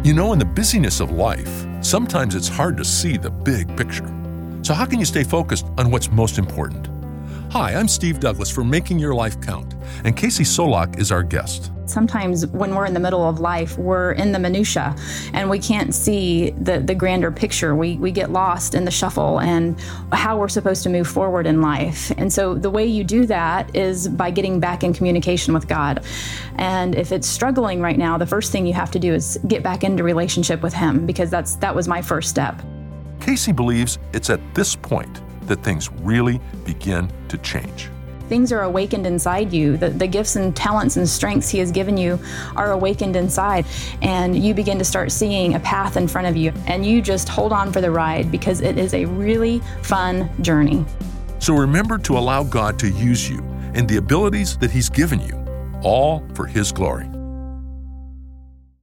You know, in the busyness of life, sometimes it's hard to see the big picture. So how can you stay focused on what's most important? Hi, I'm Steve Douglas for Making Your Life Count, and Casey Solak is our guest. Sometimes when we're in the middle of life, we're in the minutia and we can't see the grander picture. We get lost in the shuffle and how we're supposed to move forward in life. And so the way you do that is by getting back in communication with God. And if it's struggling right now, the first thing you have to do is get back into relationship with Him, because that was my first step. Casey believes it's at this point that things really begin to change. Things are awakened inside you. The gifts and talents and strengths He has given you are awakened inside, and you begin to start seeing a path in front of you, and you just hold on for the ride, because it is a really fun journey. So remember to allow God to use you and the abilities that He's given you, all for His glory.